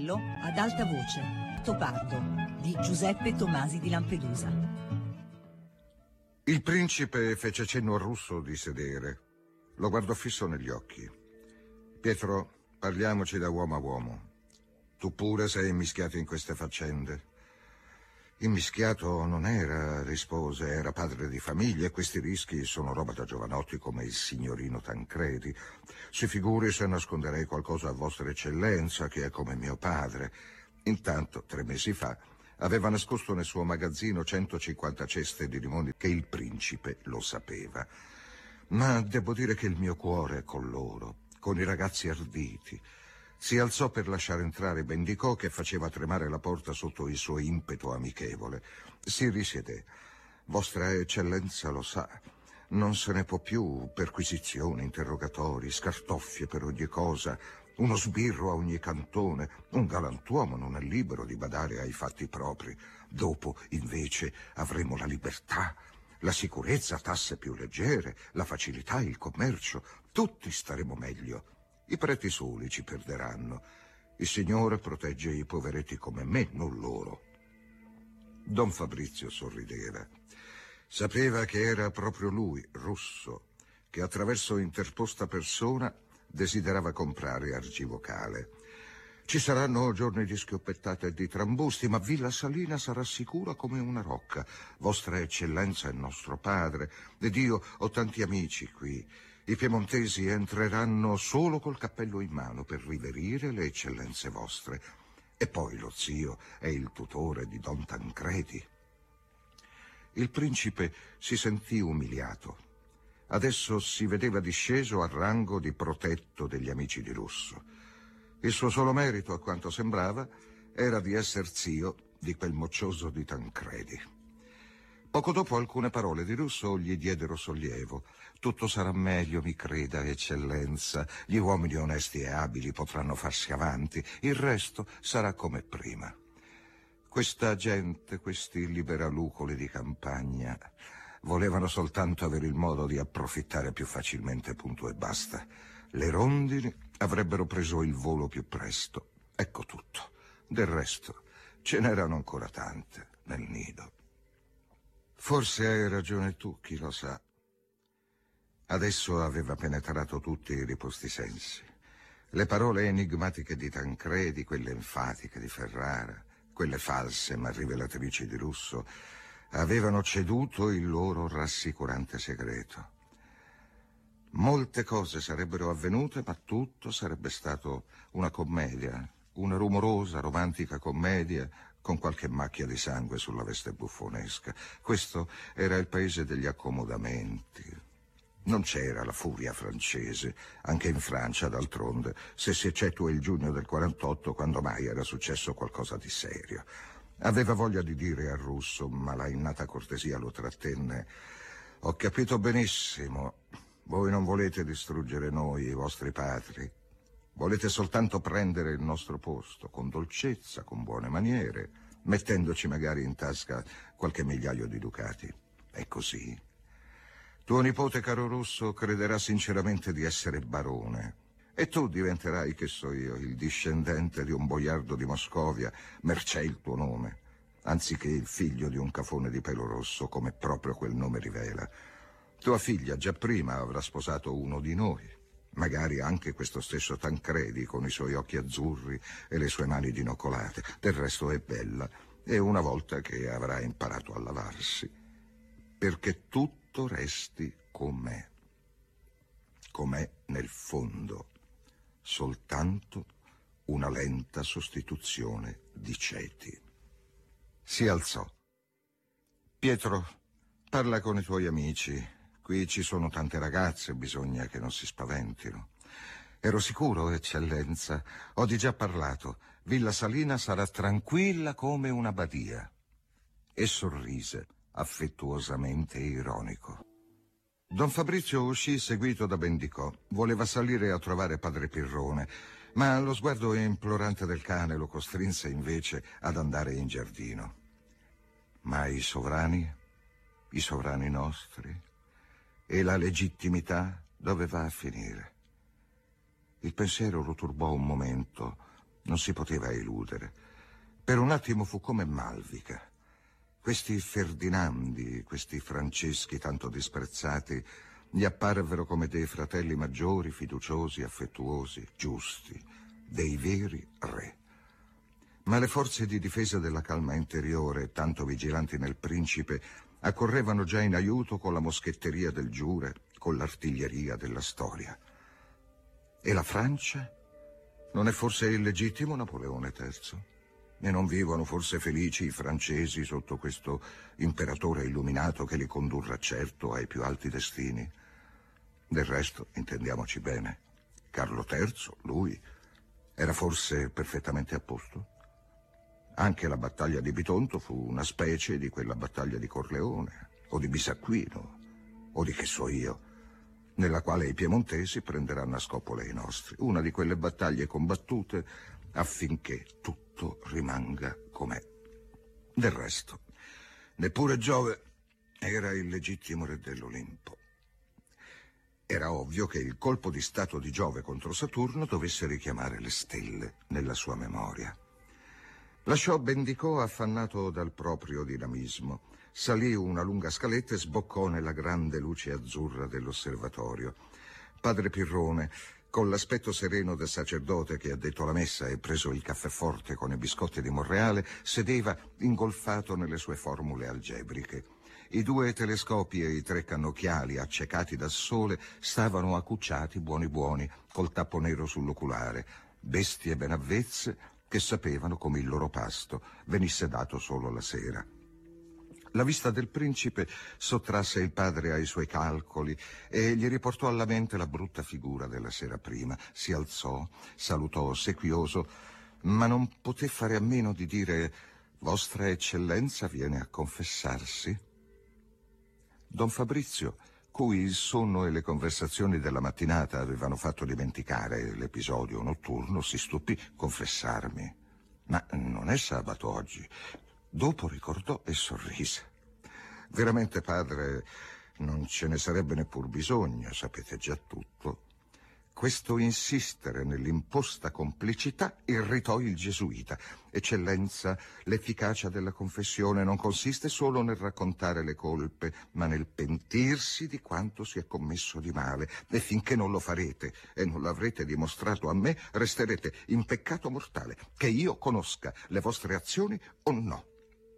Castello ad alta voce. Topardo di Giuseppe Tomasi di Lampedusa. Il principe fece cenno a Russo di sedere. Lo guardò fisso negli occhi. Pietro, parliamoci da uomo a uomo. Tu pure sei immischiato in queste faccende. Immischiato non era, rispose, era padre di famiglia e questi rischi sono roba da giovanotti come il signorino Tancredi. Si figuri se nasconderei qualcosa a vostra eccellenza, che è come mio padre. Intanto, 3 mesi fa, aveva nascosto nel suo magazzino 150 ceste di limoni, che il principe lo sapeva. Ma devo dire che il mio cuore è con loro, con i ragazzi arditi. Si alzò per lasciare entrare Bendicò, che faceva tremare la porta sotto il suo impeto amichevole. Si risiedé. Vostra eccellenza lo sa, non se ne può più. Perquisizioni, interrogatori, scartoffie per ogni cosa, uno sbirro a ogni cantone. Un galantuomo non è libero di badare ai fatti propri. Dopo, invece, avremo la libertà, la sicurezza, tasse più leggere, la facilità, il commercio. Tutti staremo meglio. I preti soli ci perderanno. Il Signore protegge i poveretti come me, non loro. Don Fabrizio sorrideva. Sapeva che era proprio lui, Russo, che attraverso interposta persona desiderava comprare Argivocale. Ci saranno giorni di schioppettate e di trambusti, ma Villa Salina sarà sicura come una rocca. Vostra eccellenza è nostro padre, ed io ho tanti amici qui. I piemontesi entreranno solo col cappello in mano per riverire le eccellenze vostre. E poi lo zio è il tutore di Don Tancredi. Il principe si sentì umiliato. Adesso si vedeva disceso al rango di protetto degli amici di Russo. Il suo solo merito, a quanto sembrava, era di esser zio di quel moccioso di Tancredi. Poco dopo alcune parole di Russo gli diedero sollievo. Tutto sarà meglio, mi creda, eccellenza. Gli uomini onesti e abili potranno farsi avanti. Il resto sarà come prima. Questa gente, questi liberalucoli di campagna, volevano soltanto avere il modo di approfittare più facilmente, punto e basta. Le rondini avrebbero preso il volo più presto. Ecco tutto. Del resto, ce n'erano ancora tante nel nido. Forse hai ragione tu, chi lo sa. Adesso aveva penetrato tutti i riposti sensi. Le parole enigmatiche di Tancredi, quelle enfatiche di Ferrara, quelle false ma rivelatrici di Russo, avevano ceduto il loro rassicurante segreto. Molte cose sarebbero avvenute, ma tutto sarebbe stato una commedia, una rumorosa, romantica commedia, con qualche macchia di sangue sulla veste buffonesca. Questo era il paese degli accomodamenti. Non c'era la furia francese, anche in Francia, d'altronde, se si eccettua il giugno del 48, quando mai era successo qualcosa di serio. Aveva voglia di dire a Russo, ma la innata cortesia lo trattenne. Ho capito benissimo. Voi non volete distruggere noi, i vostri patri. Volete soltanto prendere il nostro posto, con dolcezza, con buone maniere, mettendoci magari in tasca qualche migliaio di ducati. È così. Tuo nipote, caro Russo, crederà sinceramente di essere barone. E tu diventerai, che so io, il discendente di un boiardo di Moscovia, mercé il tuo nome, anziché il figlio di un cafone di pelo rosso, come proprio quel nome rivela. Tua figlia già prima avrà sposato uno di noi. Magari anche questo stesso Tancredi, con i suoi occhi azzurri e le sue mani dinocolate. Del resto è bella, e una volta che avrà imparato a lavarsi, perché tutto resti com'è. Com'è nel fondo, soltanto una lenta sostituzione di ceti. Si alzò. Pietro, parla con i tuoi amici. Qui ci sono tante ragazze, bisogna che non si spaventino. Ero sicuro, eccellenza. Ho di già parlato. Villa Salina sarà tranquilla come una badia. E sorrise, affettuosamente ironico. Don Fabrizio uscì seguito da Bendicò. Voleva salire a trovare padre Pirrone, ma lo sguardo implorante del cane lo costrinse invece ad andare in giardino. Ma i sovrani nostri, e la legittimità dove va a finire? Il pensiero lo turbò un momento, non si poteva eludere. Per un attimo fu come Malvica. Questi Ferdinandi, questi Franceschi tanto disprezzati, gli apparvero come dei fratelli maggiori, fiduciosi, affettuosi, giusti, dei veri re. Ma le forze di difesa della calma interiore, tanto vigilanti nel principe, accorrevano già in aiuto con la moschetteria del Giure, con l'artiglieria della storia. E la Francia? Non è forse il legittimo Napoleone III? E non vivono forse felici i francesi sotto questo imperatore illuminato che li condurrà certo ai più alti destini? Del resto, intendiamoci bene, Carlo III, lui, era forse perfettamente a posto? Anche la battaglia di Bitonto fu una specie di quella battaglia di Corleone, o di Bisacquino, o di che so io, nella quale i piemontesi prenderanno a scopole i nostri. Una di quelle battaglie combattute affinché tutto rimanga com'è. Del resto, neppure Giove era il legittimo re dell'Olimpo. Era ovvio che il colpo di stato di Giove contro Saturno dovesse richiamare le stelle nella sua memoria. Lasciò Bendicò affannato dal proprio dinamismo, salì una lunga scaletta e sboccò nella grande luce azzurra dell'osservatorio. Padre Pirrone, con l'aspetto sereno del sacerdote che ha detto la messa e preso il caffè forte con i biscotti di Monreale, sedeva ingolfato nelle sue formule algebriche. I 2 telescopi e i 3 cannocchiali accecati dal sole stavano accucciati buoni col tappo nero sull'oculare, bestie ben avvezze che sapevano come il loro pasto venisse dato solo la sera. La vista del principe sottrasse il padre ai suoi calcoli e gli riportò alla mente la brutta figura della sera prima. Si alzò, salutò ossequioso, ma non poté fare a meno di dire: «Vostra Eccellenza viene a confessarsi?» Don Fabrizio, cui il sonno e le conversazioni della mattinata avevano fatto dimenticare l'episodio notturno, si stupì. «Confessarmi? Ma non è sabato oggi?» Dopo ricordò e sorrise. «Veramente, padre, non ce ne sarebbe neppur bisogno, sapete già tutto». Questo insistere nell'imposta complicità irritò il gesuita. «Eccellenza, l'efficacia della confessione non consiste solo nel raccontare le colpe, ma nel pentirsi di quanto si è commesso di male. E finché non lo farete e non l'avrete dimostrato a me, resterete in peccato mortale, che io conosca le vostre azioni o no».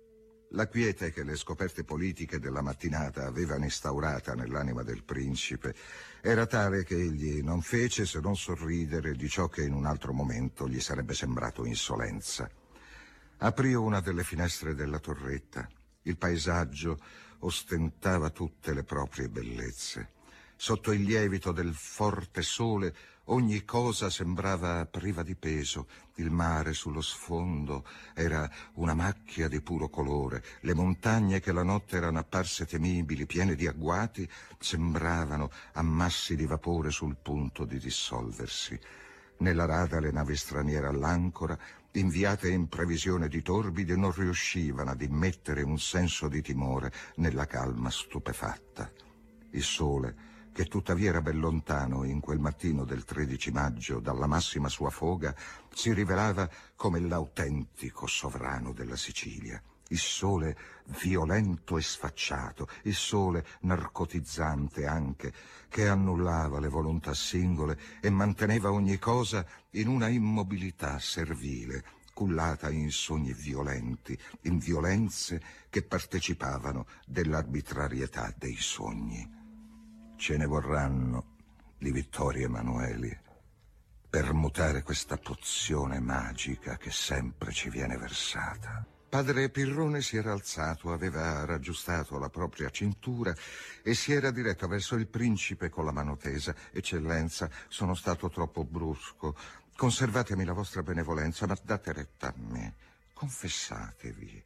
La quiete che le scoperte politiche della mattinata avevano instaurata nell'anima del principe era tale che egli non fece se non sorridere di ciò che in un altro momento gli sarebbe sembrato insolenza. Aprì una delle finestre della torretta. Il paesaggio ostentava tutte le proprie bellezze. Sotto il lievito del forte sole ogni cosa sembrava priva di peso. Il mare sullo sfondo era una macchia di puro colore. Le montagne che la notte erano apparse temibili, piene di agguati, sembravano ammassi di vapore sul punto di dissolversi. Nella rada le navi straniere all'ancora, inviate in previsione di torbidi, non riuscivano ad immettere un senso di timore nella calma stupefatta. Il sole, che tuttavia era ben lontano in quel mattino del 13 maggio dalla massima sua foga, si rivelava come l'autentico sovrano della Sicilia. Il sole violento e sfacciato, il sole narcotizzante anche, che annullava le volontà singole e manteneva ogni cosa in una immobilità servile, cullata in sogni violenti, in violenze che partecipavano dell'arbitrarietà dei sogni. Ce ne vorranno di Vittorio Emanueli per mutare questa pozione magica che sempre ci viene versata. Padre Pirrone si era alzato, aveva raggiustato la propria cintura e si era diretto verso il principe con la mano tesa. «Eccellenza, sono stato troppo brusco. Conservatemi la vostra benevolenza, ma date retta a me. Confessatevi».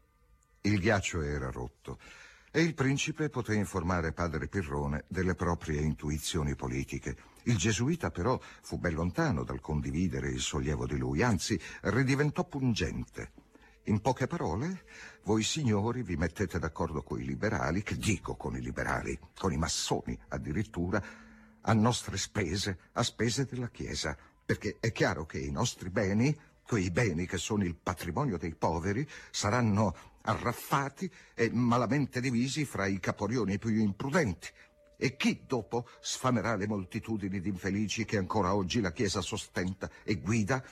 Il ghiaccio era rotto e il principe poté informare padre Pirrone delle proprie intuizioni politiche. Il gesuita però fu ben lontano dal condividere il sollievo di lui, anzi ridiventò pungente. «In poche parole, voi signori vi mettete d'accordo con i liberali, che dico con i liberali, con i massoni addirittura, a nostre spese, a spese della Chiesa, perché è chiaro che i nostri beni Quei beni che sono il patrimonio dei poveri saranno arraffati e malamente divisi fra i caporioni più imprudenti. E chi dopo sfamerà le moltitudini di infelici che ancora oggi la Chiesa sostenta e guida?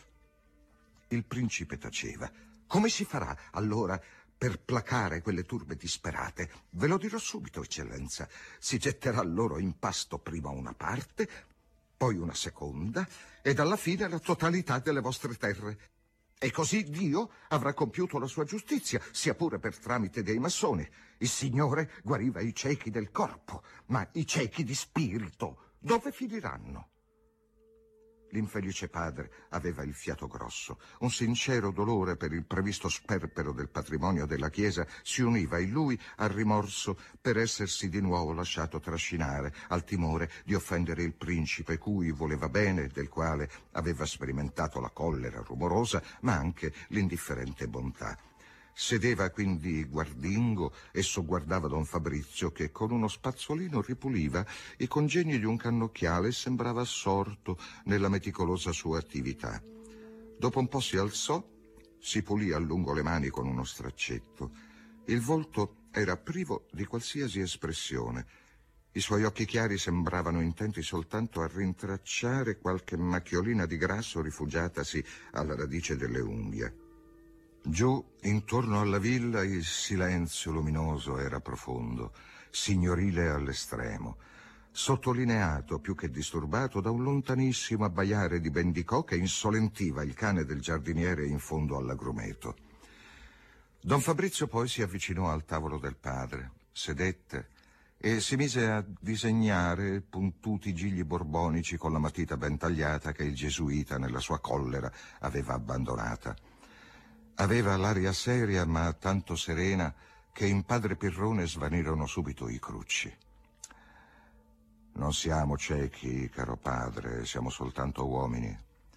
Il principe taceva. Come si farà allora per placare quelle turbe disperate? Ve lo dirò subito, eccellenza. Si getterà loro in pasto prima una parte, poi una seconda, ed alla fine la totalità delle vostre terre. E così Dio avrà compiuto la sua giustizia, sia pure per tramite dei massoni. Il Signore guariva i ciechi del corpo, ma i ciechi di spirito dove finiranno? L'infelice padre aveva il fiato grosso. Un sincero dolore per il previsto sperpero del patrimonio della Chiesa si univa in lui al rimorso per essersi di nuovo lasciato trascinare, al timore di offendere il principe cui voleva bene, del quale aveva sperimentato la collera rumorosa, ma anche l'indifferente bontà. Sedeva quindi guardingo e sogguardava don Fabrizio che con uno spazzolino ripuliva i congegni di un cannocchiale e sembrava assorto nella meticolosa sua attività. Dopo un po' si alzò, si pulì a lungo le mani con uno straccetto. Il volto era privo di qualsiasi espressione. I suoi occhi chiari sembravano intenti soltanto a rintracciare qualche macchiolina di grasso rifugiatasi alla radice delle unghie. Giù, intorno alla villa, il silenzio luminoso era profondo, signorile all'estremo, sottolineato più che disturbato da un lontanissimo abbaiare di Bendicò che insolentiva il cane del giardiniere in fondo all'agrumeto. Don Fabrizio poi si avvicinò al tavolo del padre, sedette e si mise a disegnare puntuti gigli borbonici con la matita ben tagliata che il gesuita nella sua collera aveva abbandonata. Aveva l'aria seria ma tanto serena che in padre Pirrone svanirono subito i crucci. Non siamo ciechi, caro padre, siamo soltanto uomini.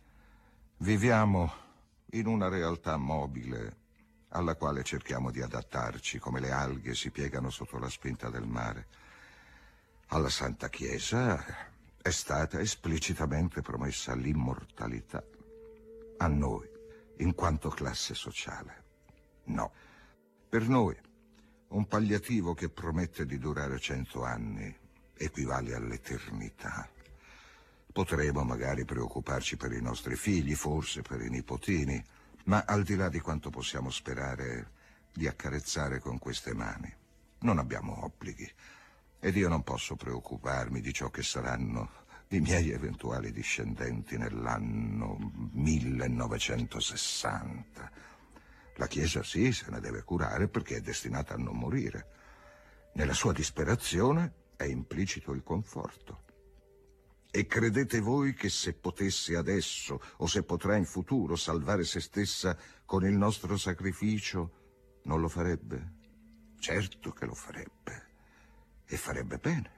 Viviamo in una realtà mobile alla quale cerchiamo di adattarci come le alghe si piegano sotto la spinta del mare. Alla Santa Chiesa è stata esplicitamente promessa l'immortalità. A noi, in quanto classe sociale, no. Per noi, un palliativo che promette di durare 100 anni equivale all'eternità. Potremo magari preoccuparci per i nostri figli, forse per i nipotini, ma al di là di quanto possiamo sperare di accarezzare con queste mani, non abbiamo obblighi ed io non posso preoccuparmi di ciò che saranno i miei eventuali discendenti nell'anno 1960. La Chiesa sì, se ne deve curare perché è destinata a non morire. Nella sua disperazione è implicito il conforto. E credete voi che se potesse adesso o se potrà in futuro salvare se stessa con il nostro sacrificio, non lo farebbe? Certo che lo farebbe. E farebbe bene.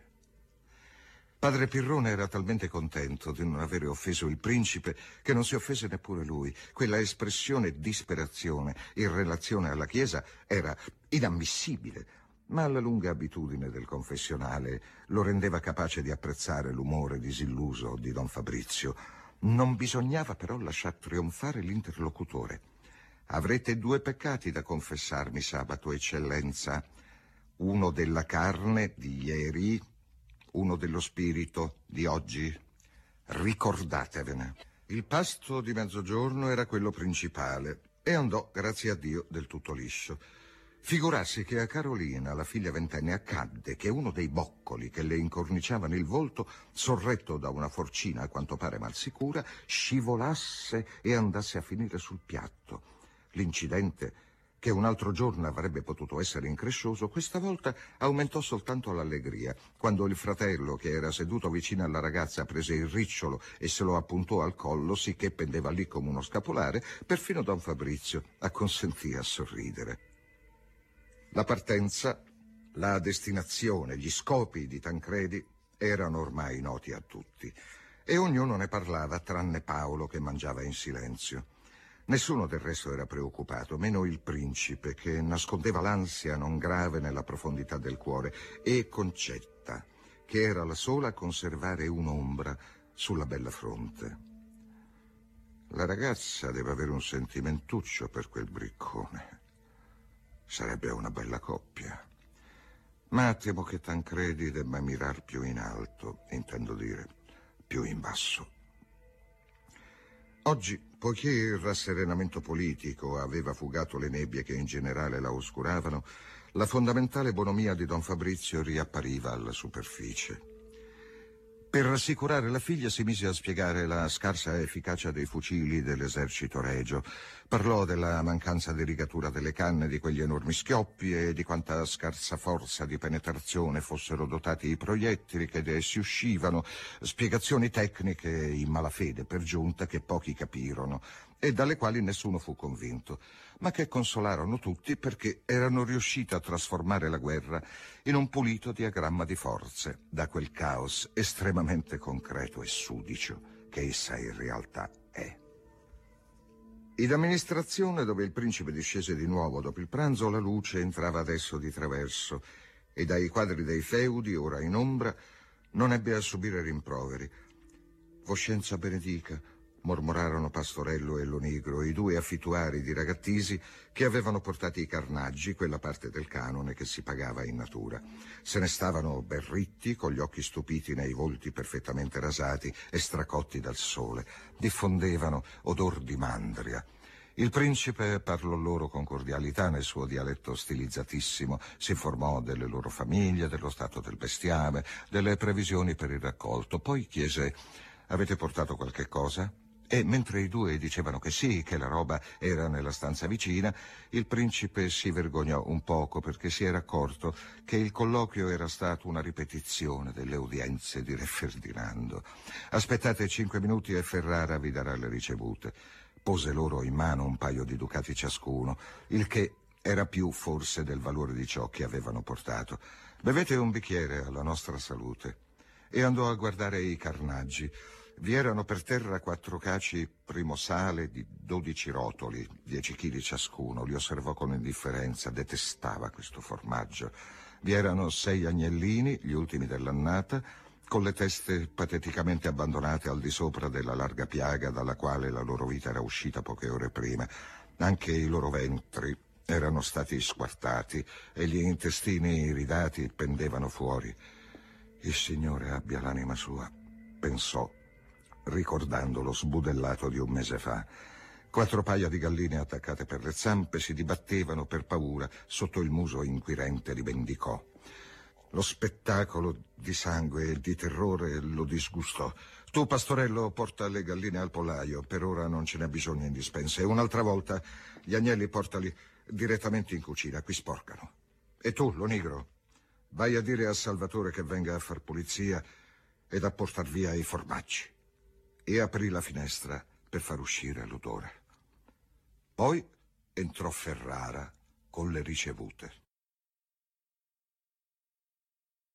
Padre Pirrone era talmente contento di non avere offeso il principe che non si offese neppure lui. Quella espressione disperazione in relazione alla Chiesa era inammissibile, ma la lunga abitudine del confessionale lo rendeva capace di apprezzare l'umore disilluso di don Fabrizio. Non bisognava però lasciar trionfare l'interlocutore. Avrete 2 peccati da confessarmi sabato, eccellenza. Uno della carne di ieri, uno dello spirito di oggi. Ricordatevene. Il pasto di mezzogiorno era quello principale e andò, grazie a Dio, del tutto liscio. Figurarsi che a Carolina, la figlia ventenne, accadde che uno dei boccoli che le incorniciavano il volto, sorretto da una forcina a quanto pare mal sicura, scivolasse e andasse a finire sul piatto. L'incidente, che un altro giorno avrebbe potuto essere increscioso, questa volta aumentò soltanto l'allegria, quando il fratello, che era seduto vicino alla ragazza, prese il ricciolo e se lo appuntò al collo, sicché pendeva lì come uno scapolare. Perfino don Fabrizio acconsentì a sorridere. La partenza, la destinazione, gli scopi di Tancredi erano ormai noti a tutti e ognuno ne parlava tranne Paolo, che mangiava in silenzio. Nessuno del resto era preoccupato, meno il principe, che nascondeva l'ansia non grave nella profondità del cuore, e Concetta, che era la sola a conservare un'ombra sulla bella fronte. La ragazza deve avere un sentimentuccio per quel briccone. Sarebbe una bella coppia. Ma temo che Tancredi debba mirar più in alto, intendo dire, più in basso. Oggi, poiché il rasserenamento politico aveva fugato le nebbie che in generale la oscuravano, la fondamentale bonomia di Don Fabrizio riappariva alla superficie. Per rassicurare la figlia si mise a spiegare la scarsa efficacia dei fucili dell'esercito regio. Parlò della mancanza di rigatura delle canne di quegli enormi schioppi e di quanta scarsa forza di penetrazione fossero dotati i proiettili che da essi uscivano, spiegazioni tecniche in malafede per giunta che pochi capirono e dalle quali nessuno fu convinto, ma che consolarono tutti perché erano riusciti a trasformare la guerra in un pulito diagramma di forze, da quel caos estremamente concreto e sudicio che essa in realtà è. In amministrazione, dove il principe discese di nuovo dopo il pranzo, la luce entrava adesso di traverso e dai quadri dei feudi, ora in ombra, non ebbe a subire rimproveri. Voscenza benedica, mormorarono Pastorello e Lonigro, i due affittuari di Ragattisi che avevano portato i carnaggi, quella parte del canone che si pagava in natura. Se ne stavano berritti, con gli occhi stupiti nei volti perfettamente rasati e stracotti dal sole. Diffondevano odor di mandria. Il principe parlò loro con cordialità nel suo dialetto stilizzatissimo, si informò delle loro famiglie, dello stato del bestiame, delle previsioni per il raccolto. Poi chiese: «Avete portato qualche cosa?» E mentre i due dicevano che sì, che la roba era nella stanza vicina, il principe si vergognò un poco perché si era accorto che il colloquio era stato una ripetizione delle udienze di Re Ferdinando. «Aspettate 5 minuti e Ferrara vi darà le ricevute». Pose loro in mano un paio di ducati ciascuno, il che era più forse del valore di ciò che avevano portato. «Bevete un bicchiere alla nostra salute». E andò a guardare i carnaggi. Vi erano per terra 4 caci primo sale di 12 rotoli, 10 chili ciascuno. Li osservò con indifferenza, detestava questo formaggio. Vi erano 6 agnellini, gli ultimi dell'annata, con le teste pateticamente abbandonate al di sopra della larga piaga dalla quale la loro vita era uscita poche ore prima. Anche i loro ventri erano stati squartati e gli intestini iridati pendevano fuori. «Il Signore abbia l'anima sua», pensò, ricordando lo sbudellato di un mese fa. 4 paia di galline attaccate per le zampe si dibattevano per paura sotto il muso inquirente di Bendicò. Lo spettacolo di sangue e di terrore lo disgustò. «Tu, Pastorello, porta le galline al pollaio, per ora non ce n'è bisogno in dispensa, e un'altra volta gli agnelli portali direttamente in cucina, qui sporcano. E tu, Lonigro, vai a dire a Salvatore che venga a far pulizia ed a portar via i formaggi». E aprì la finestra per far uscire l'odore. Poi entrò Ferrara con le ricevute.